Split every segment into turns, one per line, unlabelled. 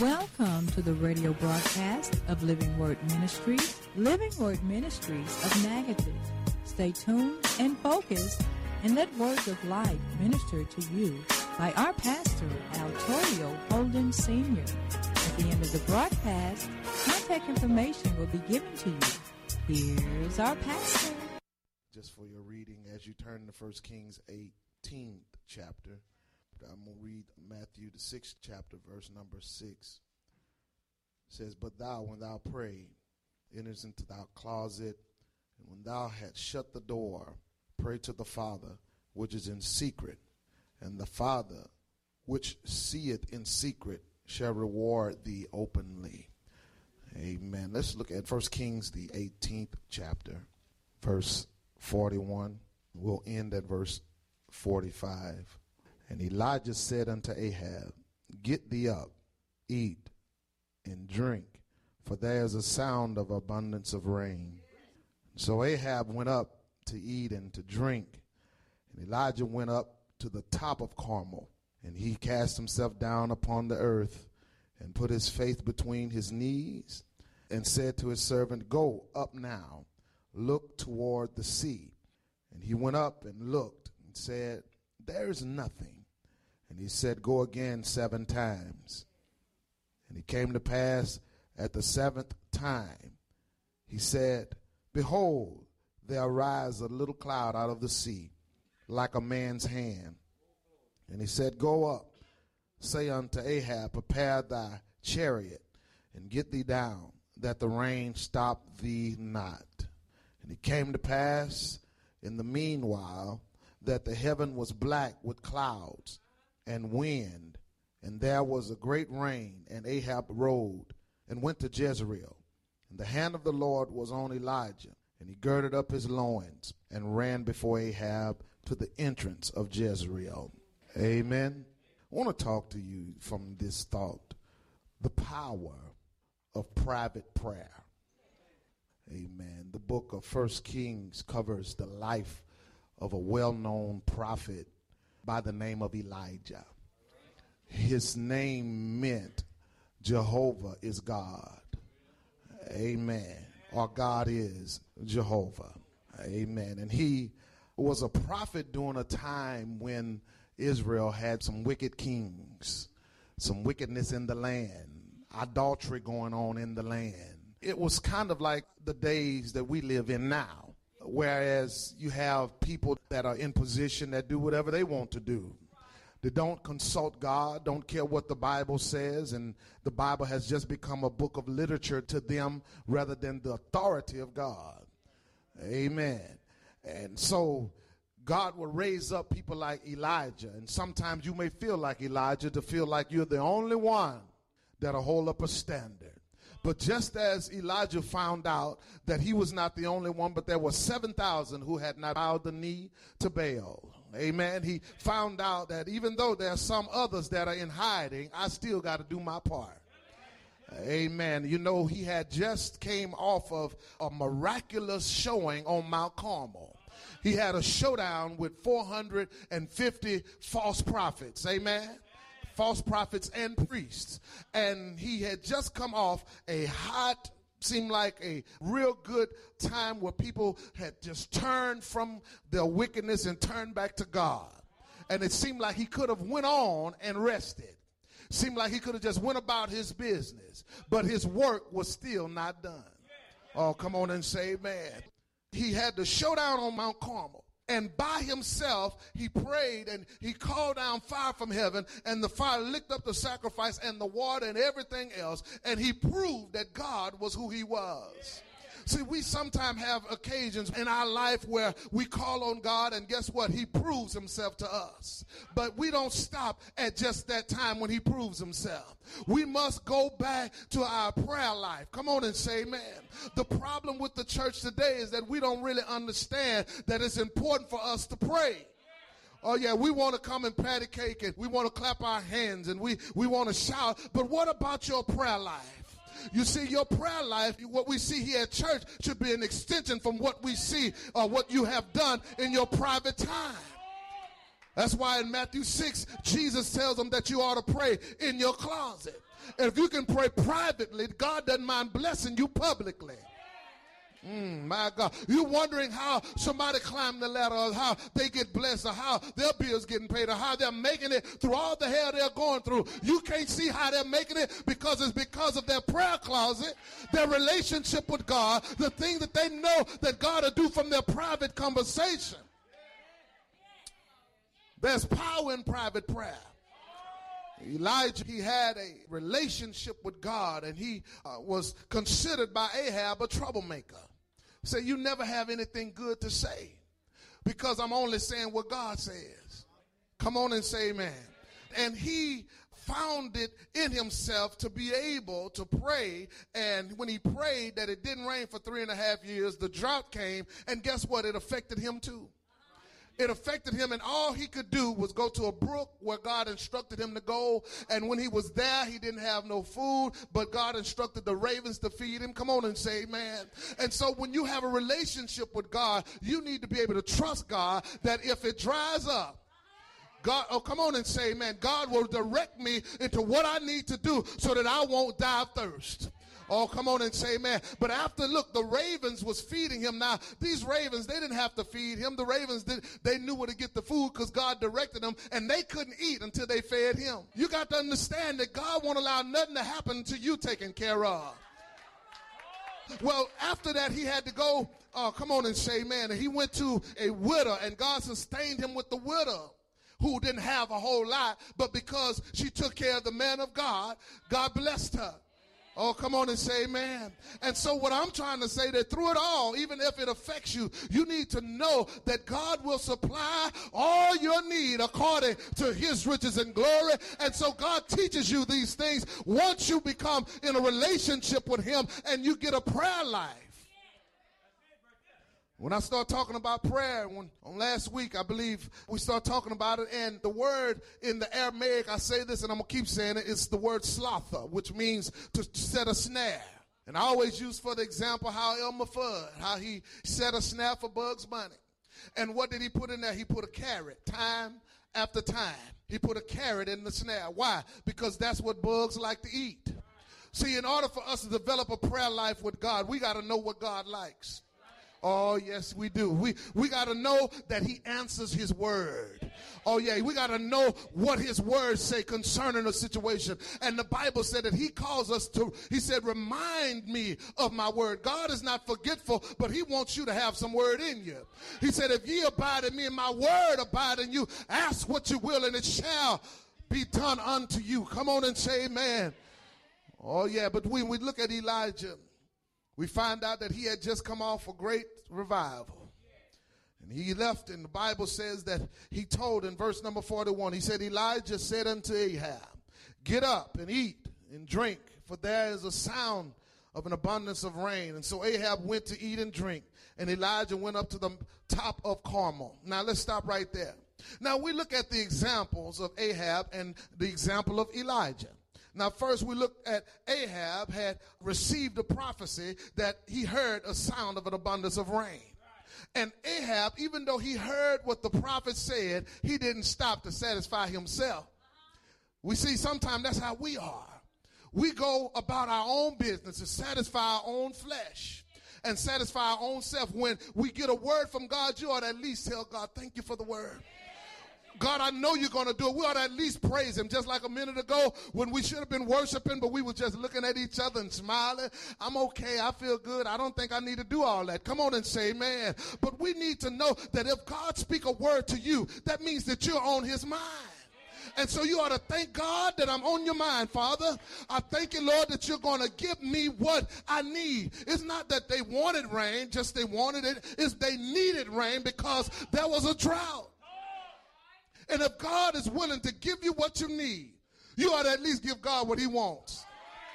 Welcome to the radio broadcast of Living Word Ministries, Living Word Ministries of Natchitoches. Stay tuned and focused and let words of life minister to you by our pastor, Altorio Holden Sr. At the end of the broadcast, contact information will be given to you. Here's our pastor.
Just for your reading, as you turn to 1 Kings 18th chapter, I'm going to read Matthew, the 6th chapter, verse number 6. It says, "But thou, when thou pray, enters into thy closet, and when thou hast shut the door, pray to the Father, which is in secret, and the Father, which seeth in secret, shall reward thee openly." Amen. Let's look at 1 Kings, the 18th chapter, verse 41. We'll end at verse 45. "And Elijah said unto Ahab, Get thee up, eat, and drink, for there is a sound of abundance of rain. So Ahab went up to eat and to drink, and Elijah went up to the top of Carmel, and he cast himself down upon the earth, and put his face between his knees, and said to his servant, Go up now, look toward the sea. And he went up and looked, and said, There is nothing. And he said, Go again 7 times. And it came to pass at the 7th time, he said, Behold, there arise a little cloud out of the sea, like a man's hand. And he said, Go up, say unto Ahab, Prepare thy chariot, and get thee down, that the rain stop thee not. And it came to pass in the meanwhile that the heaven was black with clouds and wind, and there was a great rain, and Ahab rode and went to Jezreel. And the hand of the Lord was on Elijah, and he girded up his loins and ran before Ahab to the entrance of Jezreel." Amen. I want to talk to you from this thought, the power of private prayer. Amen. The book of 1 Kings covers the life of a well-known prophet by the name of Elijah. His name meant Jehovah is God. Amen. Or God is Jehovah. Amen. And he was a prophet during a time when Israel had some wicked kings, some wickedness in the land, adultery going on in the land. It was kind of like the days that we live in now, whereas you have people that are in position that do whatever they want to do. They don't consult God, don't care what the Bible says, and the Bible has just become a book of literature to them rather than the authority of God. Amen. And so God will raise up people like Elijah, and sometimes you may feel like Elijah to feel like you're the only one that'll hold up a standard. But just as Elijah found out that he was not the only one, but there were 7,000 who had not bowed the knee to Baal. Amen. He found out that even though there are some others that are in hiding, I still got to do my part. Amen. You know, he had just came off of a miraculous showing on Mount Carmel. He had a showdown with 450 false prophets. Amen. False prophets and priests. And he had just come off a hot, seemed like a real good time where people had just turned from their wickedness and turned back to God. And it seemed like he could have went on and rested. Seemed like he could have just went about his business. But his work was still not done. Oh, come on and say amen. He had the showdown on Mount Carmel. And by himself, he prayed and he called down fire from heaven, and the fire licked up the sacrifice and the water and everything else. And he proved that God was who he was. See, we sometimes have occasions in our life where we call on God, and guess what? He proves himself to us. But we don't stop at just that time when he proves himself. We must go back to our prayer life. Come on and say amen. The problem with the church today is that we don't really understand that it's important for us to pray. Oh, yeah, we want to come and patty cake, and we want to clap our hands, and we want to shout. But what about your prayer life? You see, your prayer life, what we see here at church, should be an extension from what we see or what you have done in your private time. That's why in Matthew 6, Jesus tells them that you ought to pray in your closet. And if you can pray privately, God doesn't mind blessing you publicly. My God. You're wondering how somebody climbed the ladder, or how they get blessed, or how their bills getting paid, or how they're making it through all the hell they're going through. You can't see how they're making it because it's because of their prayer closet, their relationship with God, the thing that they know that God will do from their private conversation. There's power in private prayer. Elijah, he had a relationship with God, and he was considered by Ahab a troublemaker. Say, you never have anything good to say because I'm only saying what God says. Come on and say amen. And he found it in himself to be able to pray, and when he prayed that it didn't rain for 3.5 years, the drought came, and guess what? It affected him too. It affected him, and all he could do was go to a brook where God instructed him to go. And when he was there, he didn't have no food, but God instructed the ravens to feed him. Come on and say amen. And so when you have a relationship with God, you need to be able to trust God that if it dries up, God, oh, come on and say amen. God will direct me into what I need to do so that I won't die of thirst. Oh, come on and say amen. But after, look, the ravens was feeding him. Now, these ravens, they didn't have to feed him. The ravens, they knew where to get the food because God directed them, and they couldn't eat until they fed him. You got to understand that God won't allow nothing to happen until you taken care of. Well, after that, he had to go, come on and say amen. And he went to a widow, and God sustained him with the widow, who didn't have a whole lot, but because she took care of the man of God, God blessed her. Oh, come on and say amen. And so what I'm trying to say, that through it all, even if it affects you, you need to know that God will supply all your need according to his riches and glory. And so God teaches you these things once you become in a relationship with him and you get a prayer life. When I start talking about prayer, on last week, I believe we started talking about it, and the word in the Aramaic, I say this and I'm going to keep saying it, it's the word slotha, which means to set a snare. And I always use for the example how Elmer Fudd, how he set a snare for Bugs Bunny. And what did he put in there? He put a carrot, time after time. He put a carrot in the snare. Why? Because that's what bugs like to eat. See, in order for us to develop a prayer life with God, we got to know what God likes. Oh, yes, we do. We got to know that he answers his word. Oh, yeah, we got to know what his words say concerning a situation. And the Bible said that he calls us to, he said, remind me of my word. God is not forgetful, but he wants you to have some word in you. He said, if ye abide in me and my word abide in you, ask what you will and it shall be done unto you. Come on and say amen. Oh, yeah, but when we look at Elijah, we find out that he had just come off a great revival. And he left, and the Bible says that he told in verse number 41, he said, Elijah said unto Ahab, get up and eat and drink, for there is a sound of an abundance of rain. And so Ahab went to eat and drink, and Elijah went up to the top of Carmel. Now let's stop right there. Now we look at the examples of Ahab and the example of Elijah. Now, first we look at Ahab had received a prophecy that he heard a sound of an abundance of rain. And Ahab, even though he heard what the prophet said, he didn't stop to satisfy himself. We see sometimes that's how we are. We go about our own business to satisfy our own flesh and satisfy our own self. When we get a word from God, you ought to at least tell God, thank you for the word. God, I know you're going to do it. We ought to at least praise him. Just like a minute ago when we should have been worshiping, but we were just looking at each other and smiling. I'm okay. I feel good. I don't think I need to do all that. Come on and say amen. But we need to know that if God speak a word to you, that means that you're on his mind. And so you ought to thank God that I'm on your mind, Father. I thank you, Lord, that you're going to give me what I need. It's not that they wanted rain, just they wanted it. It's they needed rain because there was a drought. And if God is willing to give you what you need, you ought to at least give God what he wants.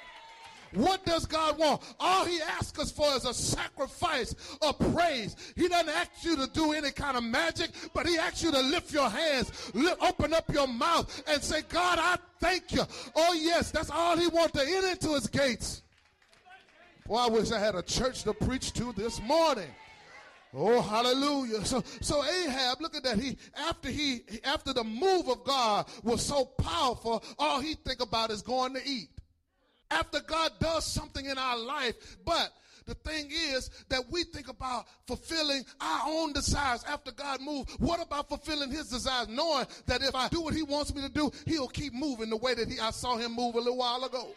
What does God want? All he asks us for is a sacrifice of praise. He doesn't ask you to do any kind of magic, but he asks you to lift your hands, open up your mouth, and say, God, I thank you. Oh, yes, that's all he wants, to enter into his gates. Boy, I wish I had a church to preach to this morning. Oh, hallelujah. So Ahab, look at that. After the move of God was so powerful, all he think about is going to eat. After God does something in our life, but the thing is that we think about fulfilling our own desires after God moved. What about fulfilling his desires, knowing that if I do what he wants me to do, he'll keep moving the way that I saw him move a little while ago?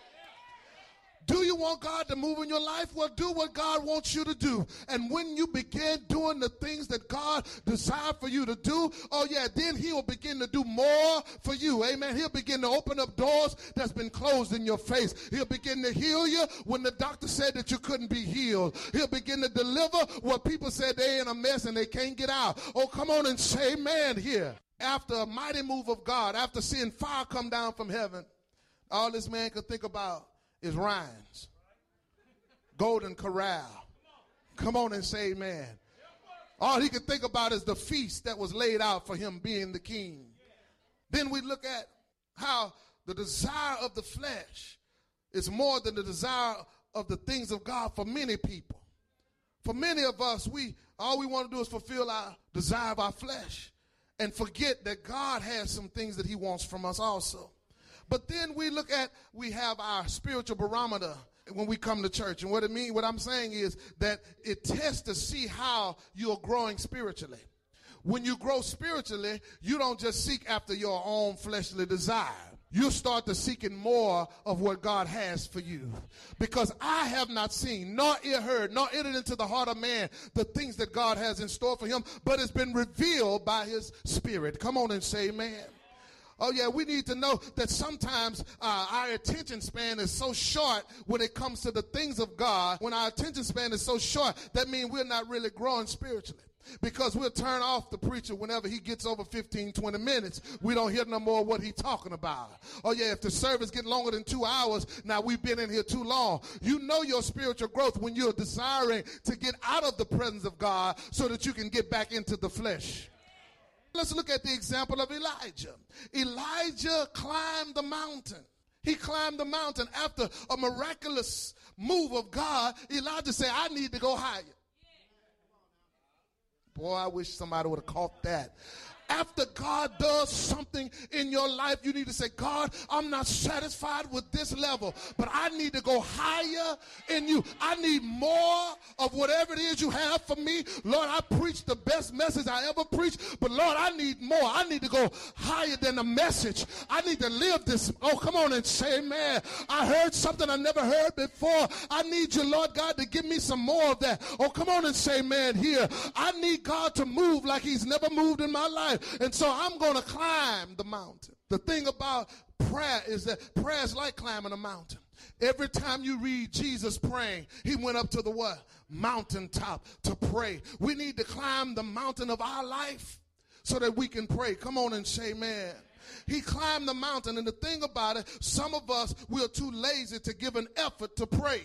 Do you want God to move in your life? Well, do what God wants you to do. And when you begin doing the things that God desired for you to do, oh yeah, then he'll begin to do more for you. Amen. He'll begin to open up doors that's been closed in your face. He'll begin to heal you when the doctor said that you couldn't be healed. He'll begin to deliver what people said they in a mess and they can't get out. Oh, come on and say amen here. After a mighty move of God, after seeing fire come down from heaven, all this man could think about is Rhines, Golden Corral. Come on and say amen. All he could think about is the feast that was laid out for him being the king. Then we look at how the desire of the flesh is more than the desire of the things of God for many people. For many of us, all we want to do is fulfill our desire of our flesh and forget that God has some things that he wants from us also. But then we have our spiritual barometer when we come to church. And what I'm saying is that it tests to see how you're growing spiritually. When you grow spiritually, you don't just seek after your own fleshly desire. You start to seeking more of what God has for you. Because I have not seen, nor ear heard, nor entered into the heart of man the things that God has in store for him, but it's been revealed by his Spirit. Come on and say amen. Oh, yeah, we need to know that sometimes our attention span is so short when it comes to the things of God. When our attention span is so short, that means we're not really growing spiritually. Because we'll turn off the preacher whenever he gets over 15, 20 minutes. We don't hear no more what he's talking about. Oh, yeah, if the service gets longer than 2 hours, now we've been in here too long. You know your spiritual growth when you're desiring to get out of the presence of God so that you can get back into the flesh. Let's look at the example of Elijah. Elijah climbed the mountain. He climbed the mountain after a miraculous move of God. Elijah said, I need to go higher. Boy, I wish somebody would have caught that. After God does something in your life, you need to say, God, I'm not satisfied with this level, but I need to go higher in you. I need more of whatever it is you have for me. Lord, I preached the best message I ever preached, but Lord, I need more. I need to go higher than the message. I need to live this. Oh, come on and say amen. I heard something I never heard before. I need you, Lord God, to give me some more of that. Oh, come on and say amen here. I need God to move like he's never moved in my life. And so I'm going to climb the mountain. The thing about prayer is that prayer is like climbing a mountain. Every time you read Jesus praying, he went up to the what? Mountaintop to pray. We need to climb the mountain of our life so that we can pray. Come on and say amen. He climbed the mountain. And the thing about it, some of us, we're too lazy to give an effort to pray.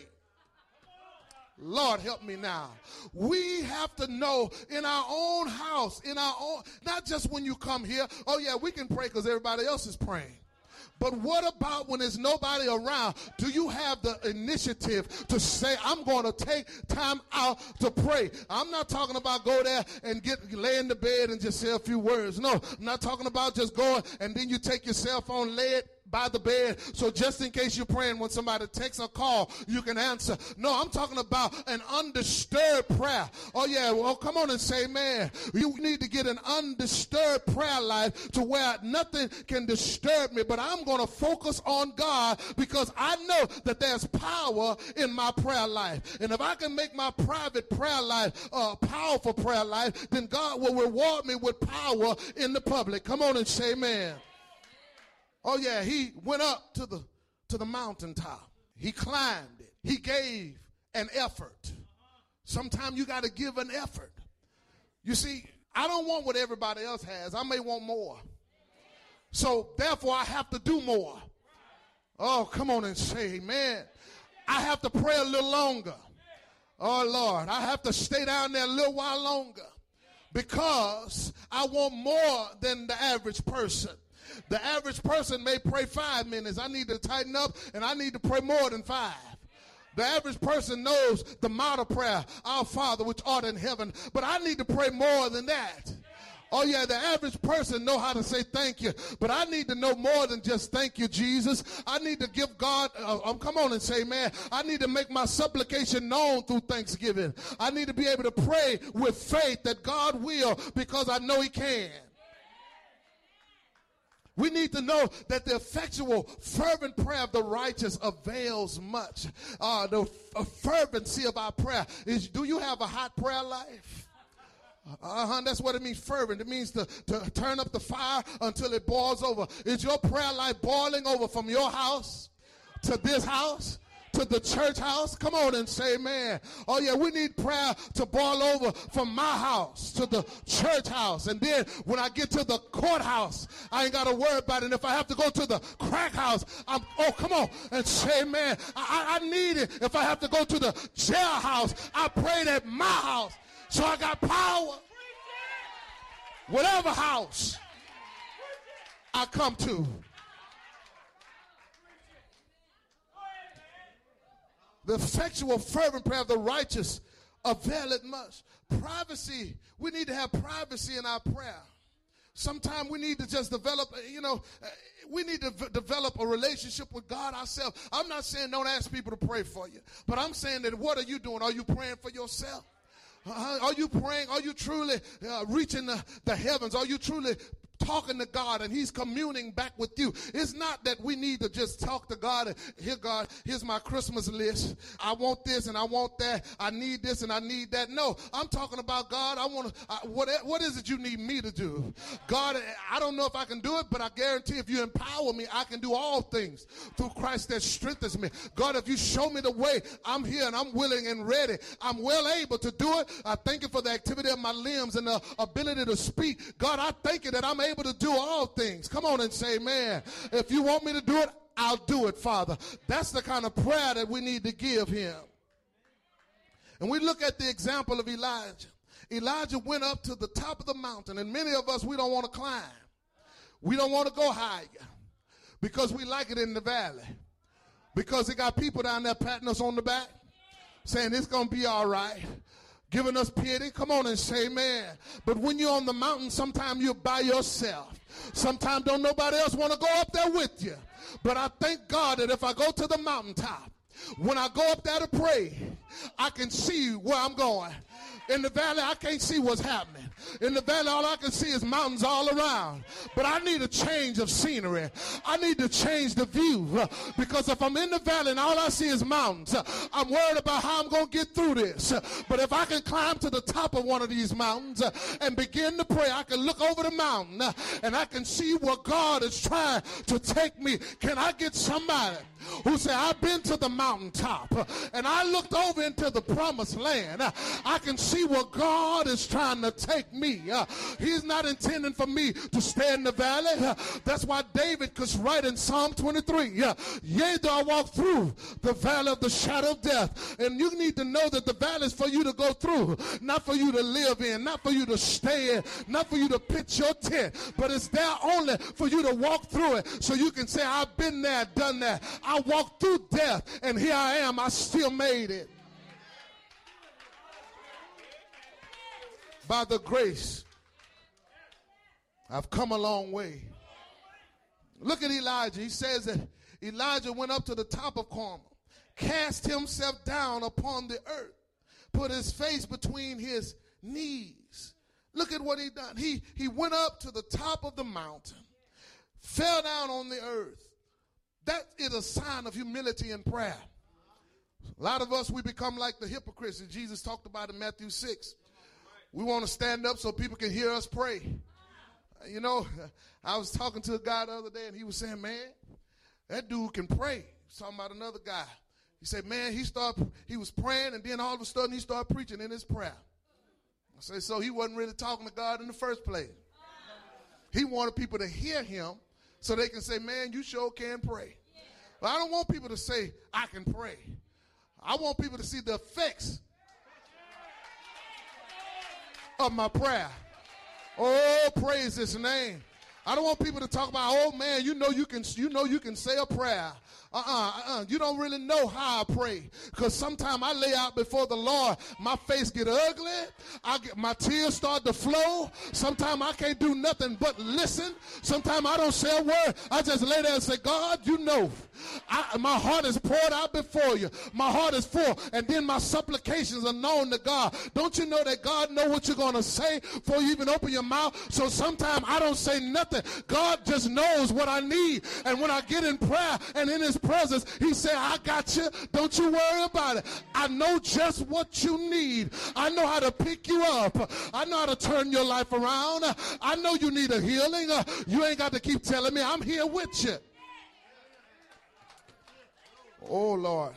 Lord, help me now. We have to know in our own house, not just when you come here. Oh, yeah, we can pray because everybody else is praying. But what about when there's nobody around? Do you have the initiative to say, I'm going to take time out to pray? I'm not talking about go there and lay in the bed and just say a few words. No, I'm not talking about just going and then you take your cell phone, lay it by the bed, so just in case you're praying, when somebody texts or call, you can answer. No, I'm talking about an undisturbed prayer. Oh yeah, well, come on and say amen. You need to get an undisturbed prayer life to where nothing can disturb me, but I'm going to focus on God because I know that there's power in my prayer life. And if I can make my private prayer life a powerful prayer life, then God will reward me with power in the public. Come on and say amen. Oh, yeah, he went up to the mountaintop. He climbed it. He gave an effort. Sometimes you got to give an effort. You see, I don't want what everybody else has. I may want more. So, therefore, I have to do more. Oh, come on and say amen. I have to pray a little longer. Oh, Lord, I have to stay down there a little while longer because I want more than the average person. The average person may pray 5 minutes. I need to tighten up, and I need to pray more than 5. The average person knows the model prayer, Our Father which art in heaven, but I need to pray more than that. Oh yeah, the average person know how to say thank you, but I need to know more than just thank you, Jesus. I need to give God, come on and say, man, I need to make my supplication known through thanksgiving. I need to be able to pray with faith that God will, because I know he can. We need to know that the effectual, fervent prayer of the righteous avails much. The fervency of our prayer is, do you have a hot prayer life? That's what it means, fervent. It means to turn up the fire until it boils over. Is your prayer life boiling over from your house to this house, to the church house? Come on and say amen. Oh yeah, we need prayer to boil over from my house to the church house. And then when I get to the courthouse, I ain't got to worry about it. And if I have to go to the crack house, come on and say amen. I need it. If I have to go to the jailhouse, I prayed at my house. So I got power. Whatever house I come to. The effectual, fervent prayer of the righteous availeth much. Privacy. We need to have privacy in our prayer. Sometimes we need to just develop, we need to develop a relationship with God ourselves. I'm not saying don't ask people to pray for you, but I'm saying that what are you doing? Are you praying for yourself? Are you praying? Are you truly reaching the heavens? Are you truly talking to God and he's communing back with you? It's not that we need to just talk to God and, here God, here's my Christmas list. I want this and I want that. I need this and I need that. No, I'm talking about God. What is it you need me to do? God, I don't know if I can do it, but I guarantee if you empower me, I can do all things through Christ that strengthens me. God, if you show me the way, I'm here and I'm willing and ready. I'm well able to do it. I thank you for the activity of my limbs and the ability to speak. God, I thank you that I'm able to do all things. Come on and say amen. If you want me to do it, I'll do it, Father. That's the kind of prayer that we need to give him. And we look at the example of Elijah. Elijah went up to the top of the mountain, and many of us, we don't want to climb. We don't want to go higher because we like it in the valley. Because they got people down there patting us on the back, saying it's going to be all right, giving us pity. Come on and say amen. But when you're on the mountain, sometimes you're by yourself. Sometimes don't nobody else want to go up there with you. But I thank God that if I go to the mountaintop, when I go up there to pray, I can see where I'm going. In the valley, I can't see what's happening. In the valley, all I can see is mountains all around. But I need a change of scenery. I need to change the view. Because if I'm in the valley and all I see is mountains, I'm worried about how I'm going to get through this. But if I can climb to the top of one of these mountains and begin to pray, I can look over the mountain and I can see where God is trying to take me. Can I get somebody who said, I've been to the mountaintop and I looked over into the promised land? I can see where God is trying to take me. He's not intending for me to stay in the valley. That's why David could write in Psalm 23, yea, though I walk through the valley of the shadow of death. And you need to know that the valley is for you to go through, not for you to live in, not for you to stay in, not for you to pitch your tent, but it's there only for you to walk through it so you can say, I've been there, done that. I walked through death and here I am. I still made it. By the grace, I've come a long way. Look at Elijah. He says that Elijah went up to the top of Carmel, cast himself down upon the earth, put his face between his knees. Look at what he done. He went up to the top of the mountain, fell down on the earth. That is a sign of humility in prayer. A lot of us, we become like the hypocrites that Jesus talked about in Matthew 6. We want to stand up so people can hear us pray. You know, I was talking to a guy the other day, and he was saying, man, that dude can pray. He was talking about another guy. He said, man, he was praying, and then all of a sudden he started preaching in his prayer. I said, so he wasn't really talking to God in the first place. He wanted people to hear him so they can say, man, you sure can pray. But I don't want people to say, I can pray. I want people to see the effects of my prayer. Oh, praise his name. I don't want people to talk about, oh man, you know you can say a prayer. You don't really know how I pray. Because sometimes I lay out before the Lord, my face get ugly. My tears start to flow. Sometimes I can't do nothing but listen. Sometimes I don't say a word. I just lay there and say, God, you know. My heart is poured out before you. My heart is full. And then my supplications are known to God. Don't you know that God knows what you're going to say before you even open your mouth? So sometimes I don't say nothing. God just knows what I need. And when I get in prayer and in his presence, he said, I got you. Don't you worry about it. I know just what you need. I know how to pick you up. I know how to turn your life around. I know you need a healing. You ain't got to keep telling me. I'm here with you. Oh, Lord.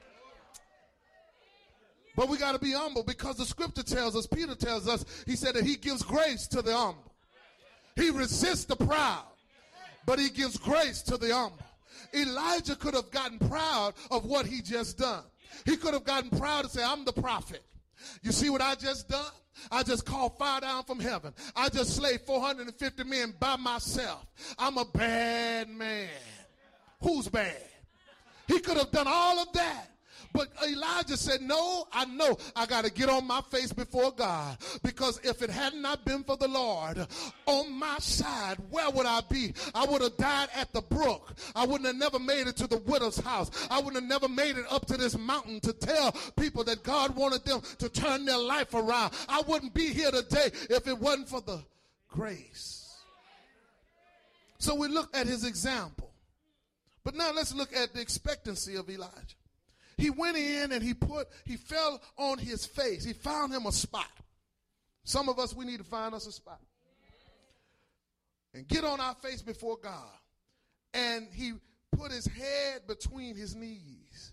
But we got to be humble because the scripture tells us, Peter tells us, he said that he gives grace to the humble. He resists the proud, but he gives grace to the humble. Elijah could have gotten proud of what he just done. He could have gotten proud and say, I'm the prophet. You see what I just done? I just called fire down from heaven. I just slayed 450 men by myself. I'm a bad man. Who's bad? He could have done all of that. But Elijah said, no, I know I got to get on my face before God. Because if it had not been for the Lord on my side, where would I be? I would have died at the brook. I wouldn't have never made it to the widow's house. I wouldn't have never made it up to this mountain to tell people that God wanted them to turn their life around. I wouldn't be here today if it wasn't for the grace. So we look at his example. But now let's look at the expectancy of Elijah. He went in and he fell on his face. He found him a spot. Some of us, we need to find us a spot. And get on our face before God. And he put his head between his knees.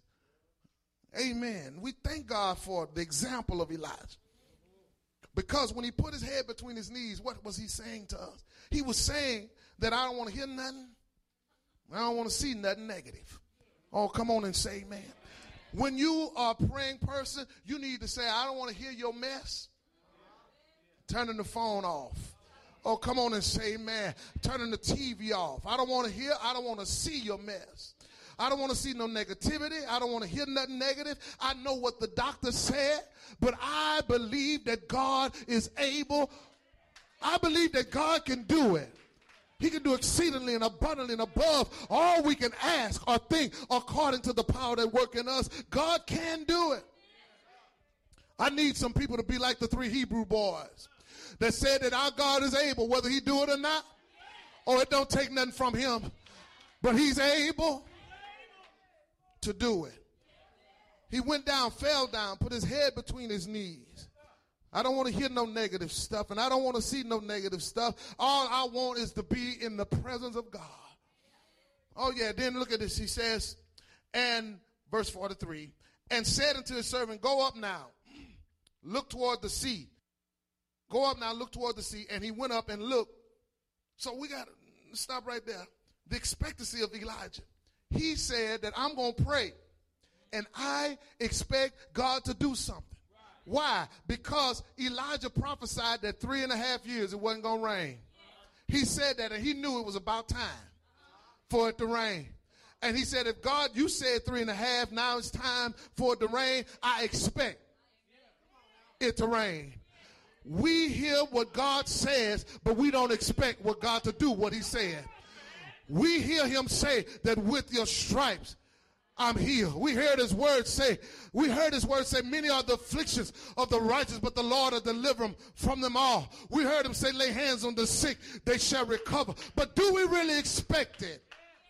Amen. We thank God for the example of Elijah. Because when he put his head between his knees, what was he saying to us? He was saying that I don't want to hear nothing. I don't want to see nothing negative. Oh, come on and say amen. When you are a praying person, you need to say, I don't want to hear your mess. Turning the phone off. Oh, come on and say amen. Turning the TV off. I don't want to hear, I don't want to see your mess. I don't want to see no negativity. I don't want to hear nothing negative. I know what the doctor said, but I believe that God is able. I believe that God can do it. He can do exceedingly and abundantly and above all we can ask or think according to the power that works in us. God can do it. I need some people to be like the 3 Hebrew boys that said that our God is able, whether he do it or not, or it don't take nothing from him, but he's able to do it. He went down, fell down, put his head between his knees. I don't want to hear no negative stuff, and I don't want to see no negative stuff. All I want is to be in the presence of God. Oh, yeah, then look at this. He says, and verse 43, and said unto his servant, go up now, look toward the sea. Go up now, look toward the sea. And he went up and looked. So we got to stop right there. The expectancy of Elijah. He said that I'm going to pray, and I expect God to do something. Why? Because Elijah prophesied that 3.5 years it wasn't going to rain. He said that, and he knew it was about time for it to rain. And he said, if God, you said 3.5, now it's time for it to rain, I expect it to rain. We hear what God says, but we don't expect what God to do what he said. We hear him say that with your stripes, I'm healed. We heard his word say, many are the afflictions of the righteous, but the Lord will deliver them from them all. We heard him say, lay hands on the sick, they shall recover. But do we really expect it?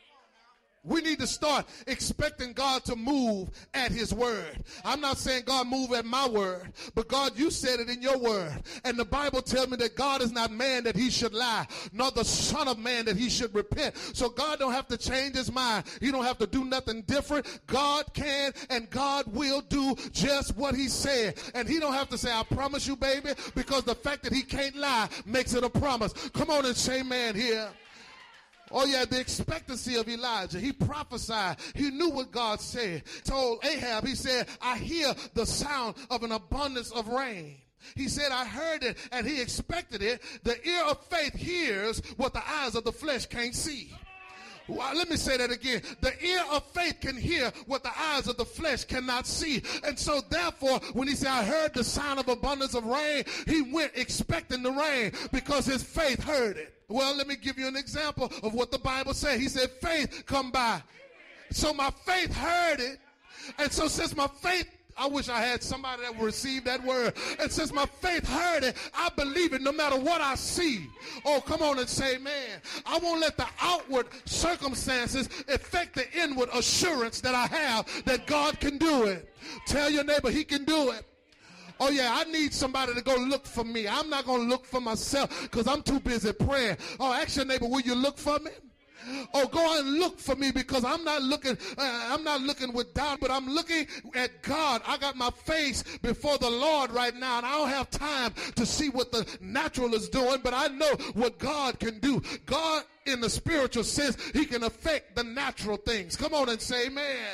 We need to start expecting God to move at his word. I'm not saying God move at my word, but God, you said it in your word. And the Bible tells me that God is not man that he should lie, nor the son of man that he should repent. So God don't have to change his mind. He don't have to do nothing different. God can and God will do just what he said. And he don't have to say, I promise you, baby, because the fact that he can't lie makes it a promise. Come on and say amen here. Oh, yeah, the expectancy of Elijah. He prophesied. He knew what God said. Told Ahab, he said, I hear the sound of an abundance of rain. He said, I heard it, and he expected it. The ear of faith hears what the eyes of the flesh can't see. Well, let me say that again. The ear of faith can hear what the eyes of the flesh cannot see. And so therefore, when he said, I heard the sound of abundance of rain, he went expecting the rain because his faith heard it. Well, let me give you an example of what the Bible said. He said, faith come by. So my faith heard it. And so since my faith, I wish I had somebody that would receive that word. And since my faith heard it, I believe it no matter what I see. Oh, come on and say, man, I won't let the outward circumstances affect the inward assurance that I have that God can do it. Tell your neighbor he can do it. Oh, yeah, I need somebody to go look for me. I'm not going to look for myself because I'm too busy praying. Oh, ask your neighbor, will you look for me? Oh, go and look for me because I'm not looking with doubt, but I'm looking at God. I got my face before the Lord right now, and I don't have time to see what the natural is doing, but I know what God can do. God, in the spiritual sense, he can affect the natural things. Come on and say amen.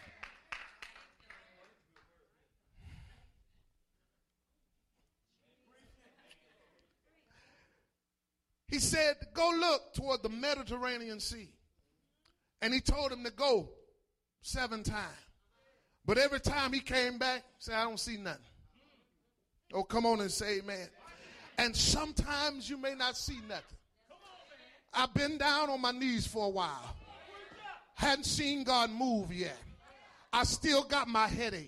He said, go look toward the Mediterranean Sea. And he told him to go 7 times. But every time he came back, he said, I don't see nothing. Oh, come on and say amen. And sometimes you may not see nothing. I've been down on my knees for a while. Hadn't seen God move yet. I still got my headache.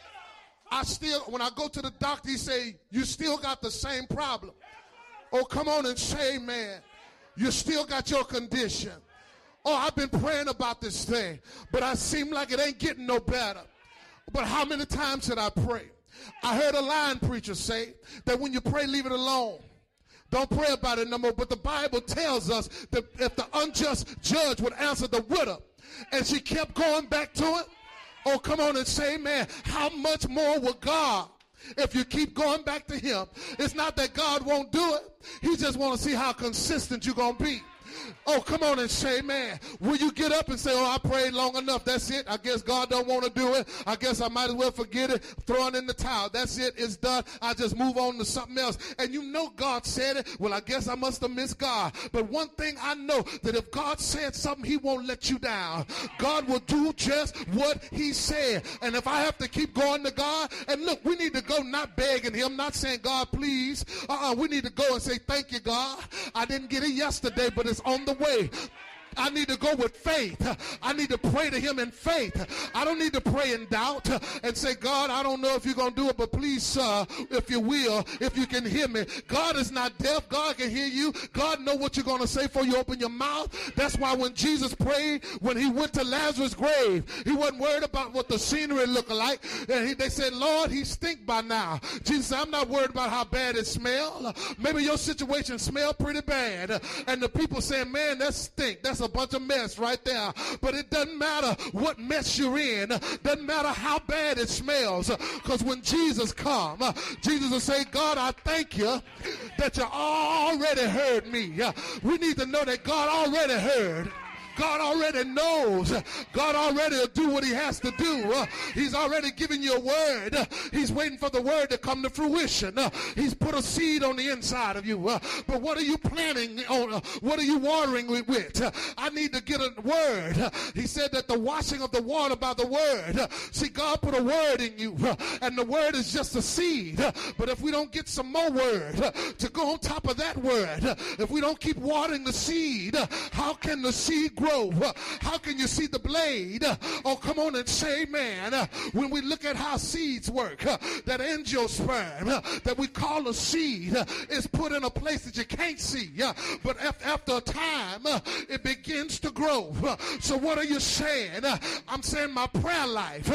When I go to the doctor, he say, you still got the same problem. Oh, come on and say amen. You still got your condition. Oh, I've been praying about this thing, but I seem like it ain't getting no better. But how many times should I pray? I heard a line preacher say that when you pray, leave it alone. Don't pray about it no more. But the Bible tells us that if the unjust judge would answer the widow and she kept going back to it, oh, come on and say amen. How much more will God? If you keep going back to him, it's not that God won't do it. He just want to see how consistent you're going to be. Oh, come on and say, man, will you get up and say, oh, I prayed long enough. That's it. I guess God don't want to do it. I guess I might as well forget it. Throw it in the towel. That's it. It's done. I just move on to something else. And you know God said it. Well, I guess I must have missed God. But one thing I know, that if God said something, he won't let you down. God will do just what he said. And if I have to keep going to God, and look, we need to go not begging him, not saying, God, please. We need to go and say, thank you, God. I didn't get it yesterday, but it's on the way. I need to go with faith. I need to pray to him in faith. I don't need to pray in doubt and say, God, I don't know if you're going to do it, but please, sir, if you will, if you can hear me. God is not deaf. God can hear you. God knows what you're going to say before you open your mouth. That's why when Jesus prayed, when he went to Lazarus' grave, he wasn't worried about what the scenery looked like. And they said, Lord, he stink by now. Jesus said, I'm not worried about how bad it smells. Maybe your situation smells pretty bad. And the people saying, man, that stink. That's a bunch of mess right there. But it doesn't matter what mess you're in. Doesn't matter how bad it smells. Because when Jesus comes, Jesus will say, God, I thank you that you already heard me. We need to know that God already heard. God already knows. God already will do what he has to do. He's already given you a word. He's waiting for the word to come to fruition. He's put a seed on the inside of you. But what are you planting on? What are you watering with? I need to get a word. He said that the washing of the water by the word. See, God put a word in you, and the word is just a seed. But if we don't get some more word to go on top of that word, if we don't keep watering the seed, how can the seed grow? How can you see the blade? Oh, come on and say amen. When we look at how seeds work, that angiosperm that we call a seed is put in a place that you can't see. But after a time, it begins to grow. So what are you saying? I'm saying my prayer life